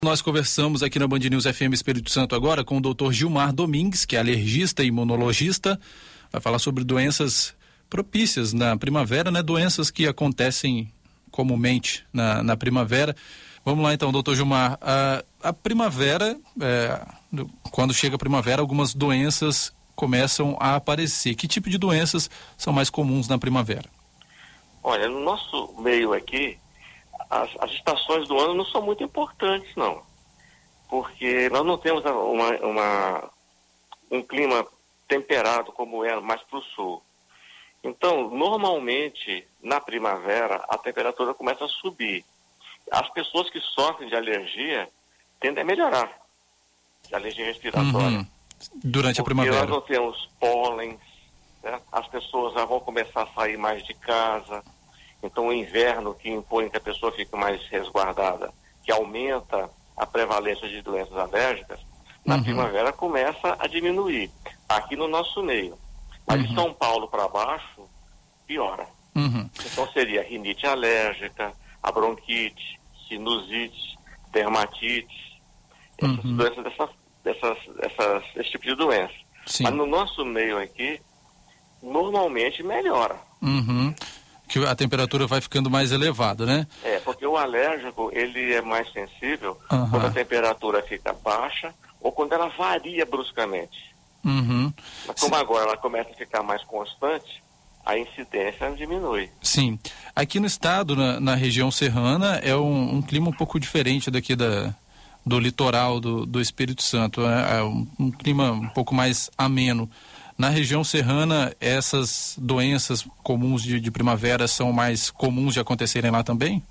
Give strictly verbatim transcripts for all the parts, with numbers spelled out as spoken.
Nós conversamos aqui na Band News F M Espírito Santo agora com o doutor Gilmar Domingues, que é alergista e imunologista. Vai falar sobre doenças propícias na primavera, né? Doenças que acontecem comumente na, na primavera. Vamos lá então, doutor Gilmar. A, a primavera, é, quando chega a primavera, algumas doenças começam a aparecer. Que tipo de doenças são mais comuns na primavera? Olha, no nosso meio aqui, As, as estações do ano não são muito importantes, não. Porque nós não temos uma, uma, um clima temperado como é mais para o sul. Então, normalmente, na primavera, a temperatura começa a subir. As pessoas que sofrem de alergia tendem a melhorar, de alergia respiratória. Uhum. Durante a Porque primavera. nós não temos pólens, né? As pessoas já vão começar a sair mais de casa. Então, o inverno, que impõe que a pessoa fique mais resguardada, que aumenta a prevalência de doenças alérgicas, na uhum. primavera começa a diminuir, aqui no nosso meio. Mas uhum. de São Paulo para baixo, piora. Uhum. Então, seria rinite alérgica, a bronquite, sinusite, dermatite, essas uhum. doenças, dessas, dessas, dessas, esse tipo de doença. Sim. Mas no nosso meio aqui, normalmente melhora. Uhum. Que a temperatura vai ficando mais elevada, né? É, porque o alérgico, ele é mais sensível uhum. quando a temperatura fica baixa ou quando ela varia bruscamente. Uhum. Mas como Sim. agora ela começa a ficar mais constante, a incidência diminui. Sim. Aqui no estado, na, na região serrana, é um, um clima um pouco diferente daqui da, do litoral do, do Espírito Santo. É, é um, um clima um pouco mais ameno. Na região serrana, essas doenças comuns de, de primavera são mais comuns de acontecerem lá também?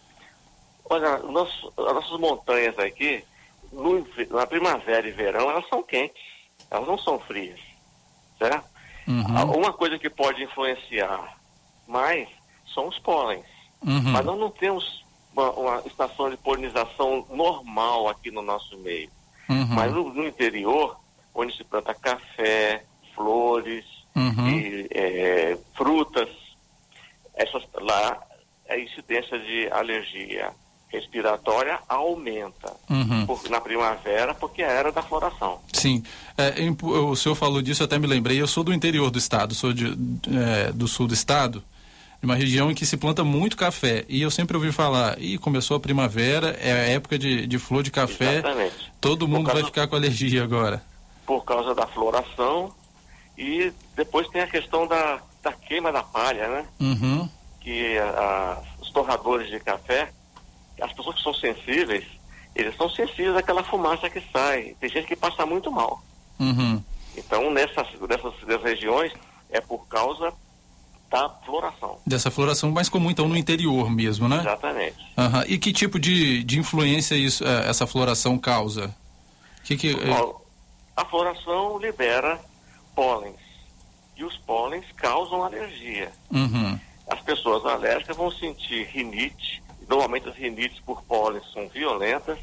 Olha, nosso, as nossas montanhas aqui, no, na primavera e verão, elas são quentes, elas não são frias, certo? Uhum. Uma coisa que pode influenciar mais são os pólens, uhum. mas nós não temos uma, uma estação de polinização normal aqui no nosso meio. Uhum. Mas no, no interior, onde se planta café, flores uhum. e é, frutas, essas, lá a incidência de alergia respiratória aumenta uhum. por, na primavera, porque é a era da floração. Sim, é, o senhor falou disso, eu até me lembrei, eu sou do interior do estado, sou de, é, do sul do estado, de uma região em que se planta muito café, e eu sempre ouvi falar, e começou a primavera, é a época de, de flor de café, exatamente. Todo mundo causa, vai ficar com alergia agora. Por causa da floração. E depois tem a questão da, da queima da palha, né? Uhum. Que a, a, os torradores de café, as pessoas que são sensíveis, eles são sensíveis àquela fumaça que sai. Tem gente que passa muito mal. Uhum. Então, nessas, nessas, nessas regiões, é por causa da floração. Dessa floração mais comum, então, no interior mesmo, né? Exatamente. Uhum. E que tipo de, de influência isso, essa floração causa? Que que, é... A floração libera pólens, e os pólens causam alergia. Uhum. As pessoas alérgicas vão sentir rinite, normalmente as rinites por pólens são violentas,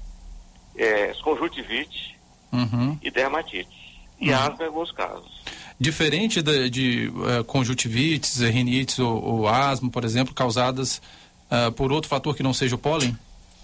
é, conjuntivite uhum. e dermatite, e uhum. asma em alguns casos. Diferente de, de uh, conjuntivites, rinites ou, ou asma, por exemplo, causadas uh, por outro fator que não seja o pólen?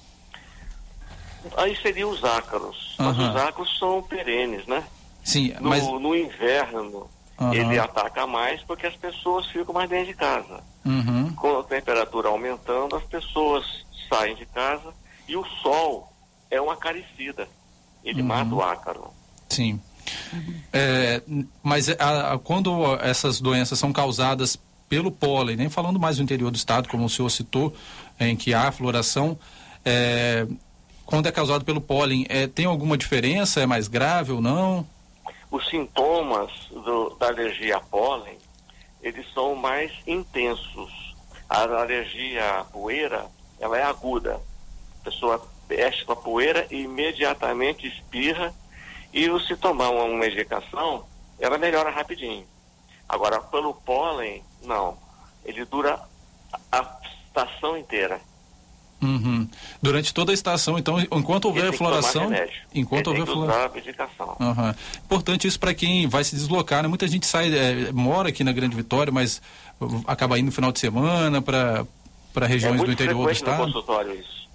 Aí seria os ácaros, uhum. mas os ácaros são perenes, né? Sim, no, mas... no inverno uhum. ele ataca mais porque as pessoas ficam mais dentro de casa. Uhum. Com a temperatura aumentando, as pessoas saem de casa e o sol é um acaricida. Ele uhum. mata o ácaro. Sim. Uhum. É, mas a, a, quando essas doenças são causadas pelo pólen, nem falando mais do interior do estado, como o senhor citou, em que há floração, é, quando é causado pelo pólen, é, tem alguma diferença? É mais grave ou não? Os sintomas do, da alergia a pólen, eles são mais intensos. A alergia à poeira, ela é aguda. A pessoa mexe com a poeira e imediatamente espirra, e se tomar uma, uma medicação, ela melhora rapidinho. Agora, pelo pólen, não. Ele dura a estação inteira. Uhum. Durante toda a estação, então, enquanto houver a floração, enquanto houver floração, uhum. Importante isso para quem vai se deslocar, né? Muita gente sai, é, mora aqui na Grande Vitória, mas acaba indo no final de semana para para regiões é do interior do estado. No consultório isso.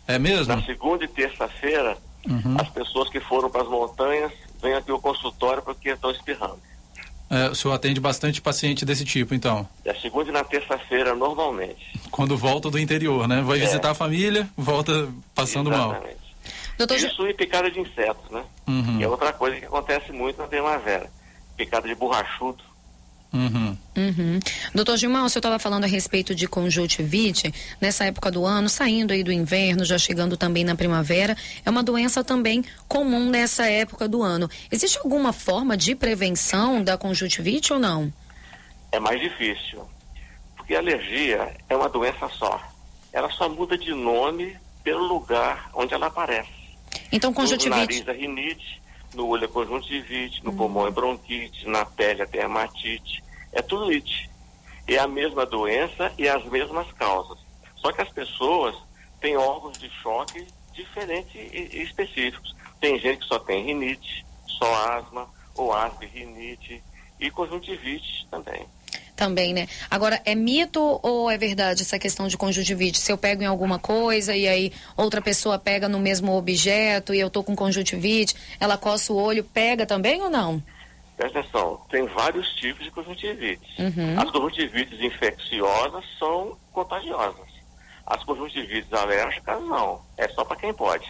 É mesmo? Na segunda e terça-feira, uhum. as pessoas que foram para as montanhas vêm aqui ao consultório porque estão espirrando. É, o senhor atende bastante paciente desse tipo, então? É segunda e na terça-feira, normalmente. Quando volta do interior, né? Vai é. visitar a família, volta passando Exatamente. mal. Doutor... Isso e picada de insetos, né? Uhum. Que é outra coisa que acontece muito na primavera. Picada de borrachudo. Uhum. Uhum. Doutor Gilmar, o senhor estava falando a respeito de conjuntivite, nessa época do ano, saindo aí do inverno, já chegando também na primavera, é uma doença também comum nessa época do ano. Existe alguma forma de prevenção da conjuntivite ou não? É mais difícil, porque a alergia é uma doença só. Ela só muda de nome pelo lugar onde ela aparece. Então, conjuntivite... No nariz é rinite, no olho é conjuntivite, no hum. pulmão é bronquite, na pele é dermatite. É tudo it. É a mesma doença e as mesmas causas. Só que as pessoas têm órgãos de choque diferentes e, e específicos. Tem gente que só tem rinite, só asma, ou asma e rinite, e conjuntivite também. Também, né? Agora, é mito ou é verdade essa questão de conjuntivite? Se eu pego em alguma coisa e aí outra pessoa pega no mesmo objeto e eu tô com conjuntivite, ela coça o olho, pega também ou não? Presta atenção, tem vários tipos de conjuntivites. Uhum. As conjuntivites infecciosas são contagiosas. As conjuntivites alérgicas não, é só para quem pode.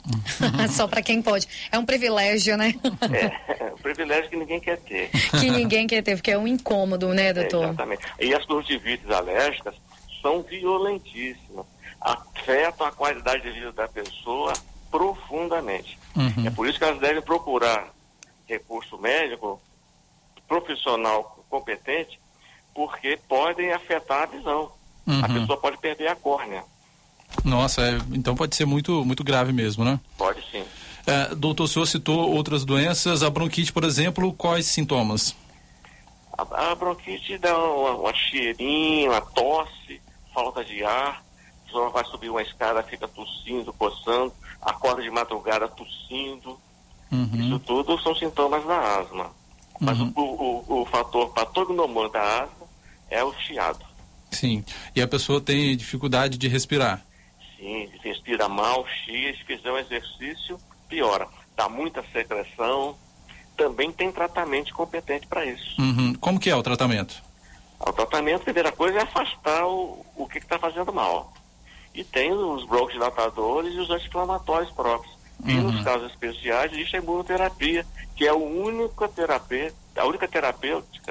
Só para quem pode. É um privilégio, né? É, é um privilégio que ninguém quer ter. Que ninguém quer ter, porque é um incômodo, né, doutor? É, exatamente. E as conjuntivites alérgicas são violentíssimas. Afetam a qualidade de vida da pessoa profundamente. Uhum. É por isso que elas devem procurar recurso médico, profissional competente, porque podem afetar a visão. Uhum. A pessoa pode perder a córnea. Nossa, é, então pode ser muito, muito grave mesmo, né? Pode sim. É, doutor, o senhor citou outras doenças, a bronquite, por exemplo, quais sintomas? A, a bronquite dá uma, uma cheirinha, uma tosse, falta de ar, a pessoa vai subir uma escada, fica tossindo, coçando, acorda de madrugada tossindo. Uhum. Isso tudo são sintomas da asma. Mas uhum. o, o, o fator patognomônico da asma é o chiado. Sim. E a pessoa tem dificuldade de respirar? Sim, respira mal, chia, se fizer um exercício, piora. Dá muita secreção. Também tem tratamento competente para isso. Uhum. Como que é o tratamento? O tratamento, a primeira coisa, é afastar o, o que está fazendo mal. E tem os broncodilatadores e os anti-inflamatórios próprios. E uhum. nos casos especiais existe a imunoterapia, que é a única terapia, a única terapêutica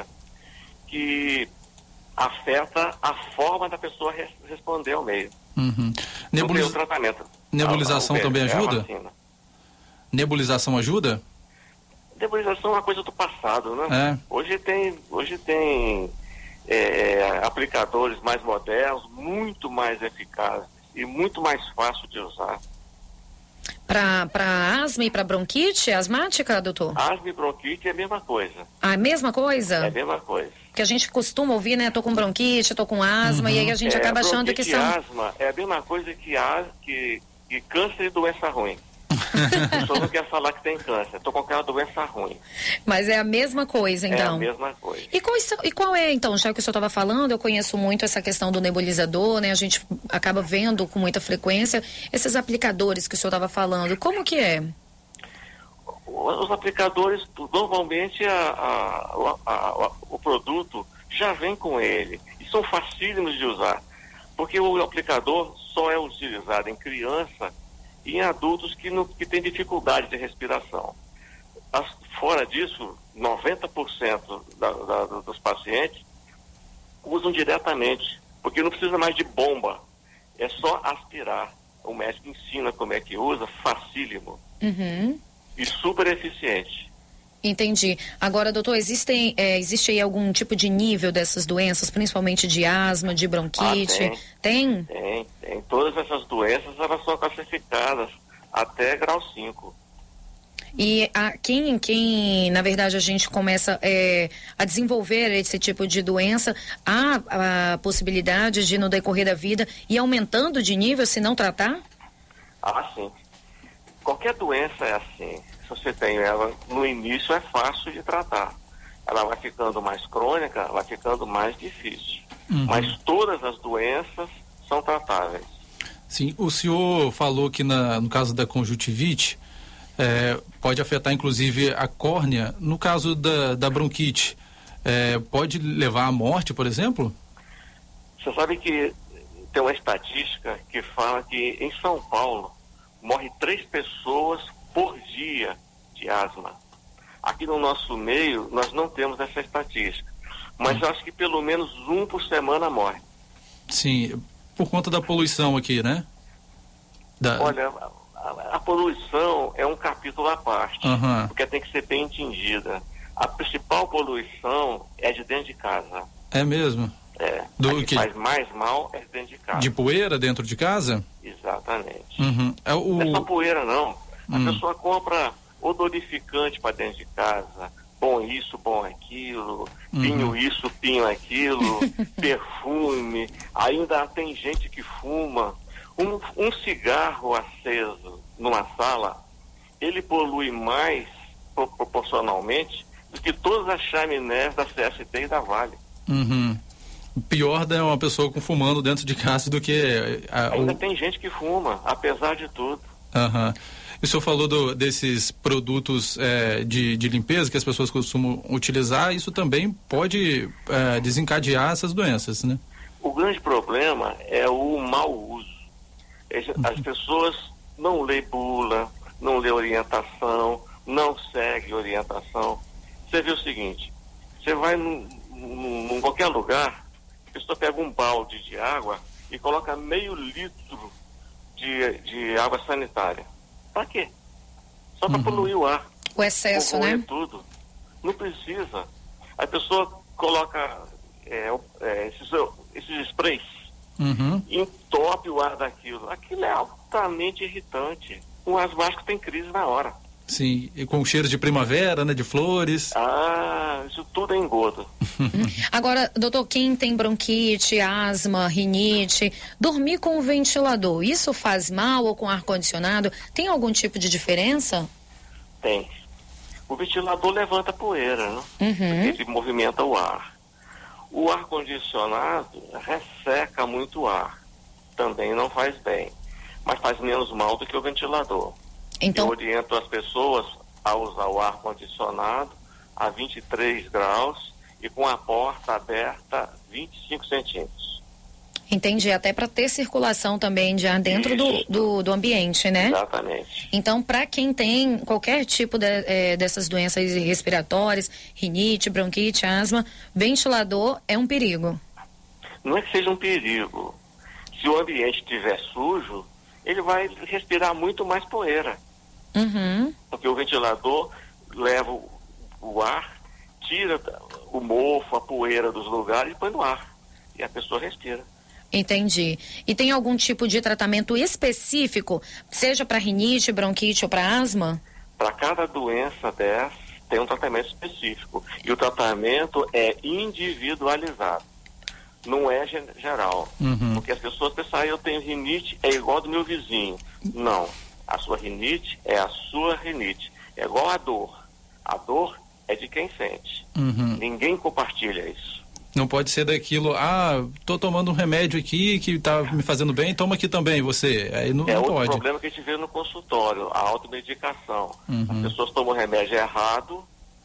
que afeta a forma da pessoa res, responder ao meio. Uhum. Nebuliz... o tratamento. Nebulização a, a, também é ajuda? Nebulização ajuda? Nebulização é uma coisa do passado, né? É. Hoje tem, hoje tem é, aplicadores mais modernos, muito mais eficazes e muito mais fácil de usar. Para asma e para bronquite asmática, doutor? Asma e bronquite é a mesma coisa. Ah, é a mesma coisa? É a mesma coisa. Que a gente costuma ouvir, né? Tô com bronquite, tô com asma, uhum. e aí a gente é, acaba achando que são... asma é a mesma coisa que, a, que, que câncer e doença ruim. A pessoa não quer falar que tem câncer, tô com aquela doença ruim. Mas é a mesma coisa, então? É a mesma coisa. E qual, e qual é, então, já que o senhor estava falando, eu conheço muito essa questão do nebulizador, né? A gente acaba vendo com muita frequência esses aplicadores que o senhor estava falando. Como que é? Os aplicadores, normalmente a, a, a, a, o produto já vem com ele. E são facílimos de usar. Porque o aplicador só é utilizado em criança e em adultos que, não, que têm dificuldade de respiração. As, fora disso, noventa por cento da, da, dos pacientes usam diretamente, porque não precisa mais de bomba, é só aspirar. O médico ensina como é que usa, facílimo. Uhum. E super eficiente. Entendi. Agora, doutor, existem, é, existe aí algum tipo de nível dessas doenças, principalmente de asma, de bronquite? Ah, tem? Tem? Tem, tem. Todas essas doenças, elas são classificadas até grau cinco. E a, quem, quem, na verdade, a gente começa é, a desenvolver esse tipo de doença, há a possibilidade de, no decorrer da vida, ir aumentando de nível se não tratar? Ah, sim. Qualquer doença é assim. Se você tem ela no início, é fácil de tratar. Ela vai ficando mais crônica, vai ficando mais difícil. Uhum. Mas todas as doenças são tratáveis. Sim, o senhor falou que na, no caso da conjuntivite, é, pode afetar inclusive a córnea. No caso da, da bronquite, é, pode levar à morte, por exemplo? Você sabe que tem uma estatística que fala que em São Paulo morre três pessoas por dia de asma. Aqui no nosso meio nós não temos essa estatística, mas eu acho que pelo menos um por semana morre. Sim, por conta da poluição aqui, né? Da... Olha, a, a poluição é um capítulo à parte, uhum. porque tem que ser bem entendida. A principal poluição é de dentro de casa. É mesmo? É, Do a que, que faz mais mal é dentro de casa. De poeira dentro de casa? Exatamente. Uhum. É o... Não é só poeira, não. A uhum. pessoa compra odorificante para dentro de casa, bom isso, bom aquilo, uhum. pinho isso, pinho aquilo, perfume. Ainda tem gente que fuma. Um, um cigarro aceso numa sala, ele polui mais pro, proporcionalmente do que todas as chaminés da C S T e da Vale. Uhum. Pior é uma pessoa com fumando dentro de casa do que... A, Ainda o... tem gente que fuma, apesar de tudo. Uhum. O senhor falou do, desses produtos é, de, de limpeza que as pessoas costumam utilizar, isso também pode é, desencadear essas doenças, né? O grande problema é o mau uso. As pessoas não lê bula, não lê orientação, não segue orientação. Você vê o seguinte, você vai num, num, em qualquer lugar, a pessoa pega um balde de água e coloca meio litro de, de água sanitária. Para quê? Só para uhum. poluir o ar. O excesso, né? Tudo. Não precisa. A pessoa coloca é, é, esses, esses sprays, uhum. entope o ar daquilo. Aquilo é altamente irritante. O asmático tem crise na hora. Sim, e com cheiro de primavera, né? De flores. Ah, isso tudo é engodo. Agora, doutor, quem tem bronquite, asma, rinite, dormir com o ventilador, isso faz mal ou com ar-condicionado? Tem algum tipo de diferença? Tem. O ventilador levanta poeira, né? Uhum. Ele movimenta o ar. O ar-condicionado resseca muito o ar. Também não faz bem, mas faz menos mal do que o ventilador. Então... Eu oriento as pessoas a usar o ar-condicionado a vinte e três graus e com a porta aberta vinte e cinco centímetros. Entendi, até para ter circulação também de ar dentro do, do, do ambiente, né? Exatamente. Então, para quem tem qualquer tipo de, é, dessas doenças respiratórias, rinite, bronquite, asma, ventilador é um perigo. Não é que seja um perigo. Se o ambiente estiver sujo, ele vai respirar muito mais poeira. Uhum. Porque o ventilador leva o, o ar, tira o mofo, a poeira dos lugares e põe no ar. E a pessoa respira. Entendi. E tem algum tipo de tratamento específico, seja para rinite, bronquite ou para asma? Para cada doença dessa, tem um tratamento específico. E o tratamento é individualizado. Não é geral. Uhum. Porque as pessoas pensam, ah, eu tenho rinite, é igual do meu vizinho. Não. A sua rinite é a sua rinite. É igual a dor. A dor é de quem sente. Uhum. Ninguém compartilha isso. Não pode ser daquilo, ah, tô tomando um remédio aqui que tá me fazendo bem, toma aqui também, você. Aí não, é não outro pode. problema que a gente vê no consultório, a automedicação. Uhum. As pessoas tomam o remédio errado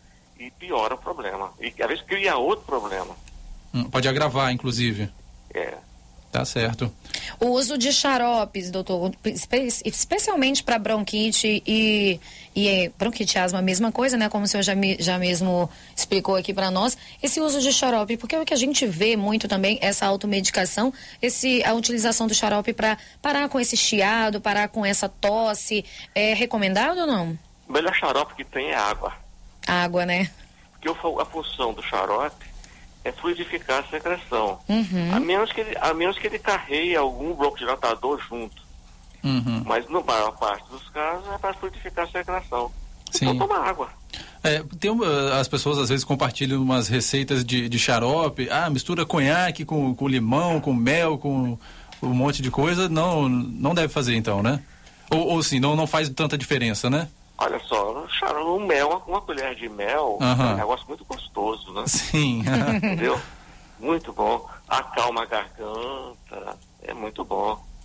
e piora o problema. E às vezes cria outro problema. Hum, pode agravar, inclusive. É. Tá certo. O uso de xaropes, doutor, espe especialmente para bronquite e, e bronquite e asma, a mesma coisa, né? Como o senhor já, me, já mesmo explicou aqui para nós. Esse uso de xarope, porque é o que a gente vê muito também, essa automedicação, esse, a utilização do xarope para parar com esse chiado, parar com essa tosse, é recomendado ou não? O melhor xarope que tem é água. Água, né? Porque a função do xarope é fluidificar a secreção. Uhum. A menos que ele, a menos que ele carreie algum broncodilatador junto. Uhum. Mas na maior parte dos casos é para fluidificar a secreção. Sim. Então toma água. É, tem uma, as pessoas às vezes compartilham umas receitas de, de xarope, ah, mistura conhaque com, com limão, com mel, com um monte de coisa. Não, não deve fazer então, né? Ou, ou sim, não, não faz tanta diferença, né? Olha só, o mel, uma colher de mel, uhum. é um negócio muito gostoso, né? Sim. Entendeu? Muito bom. Acalma a garganta, é muito bom.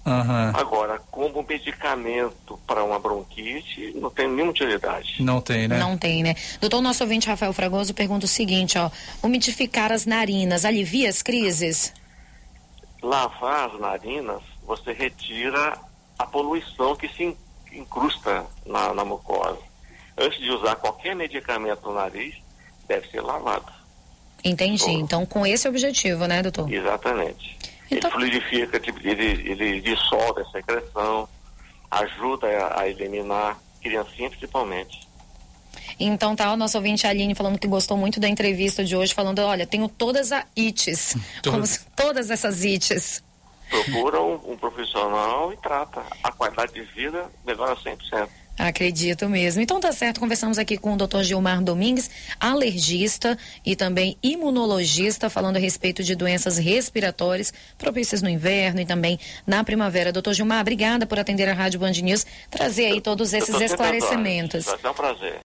Uhum. Agora, como medicamento para uma bronquite, não tem nenhuma utilidade. Não tem, né? Não tem, né? Doutor, nosso ouvinte Rafael Fragoso pergunta o seguinte, ó, umidificar as narinas alivia as crises? Lavar as narinas, você retira a poluição que se incrusta na, na mucosa. Antes de usar qualquer medicamento no nariz, deve ser lavado. Entendi. Todo. Então, com esse objetivo, né, doutor? Exatamente. Então... Ele fluidifica, ele, ele dissolve a secreção, ajuda a, a eliminar, criancinha principalmente. Então tá, o nosso ouvinte Aline falando que gostou muito da entrevista de hoje, falando, olha, tenho todas as ites, como se, todas essas ites. Procura um, um profissional e trata. A qualidade de vida melhora cem por cento. Acredito mesmo. Então tá certo, conversamos aqui com o doutor Gilmar Domingues, alergista e também imunologista, falando a respeito de doenças respiratórias propícias no inverno e também na primavera. Doutor Gilmar, obrigada por atender a Rádio Band News, trazer aí todos esses esclarecimentos. É um prazer.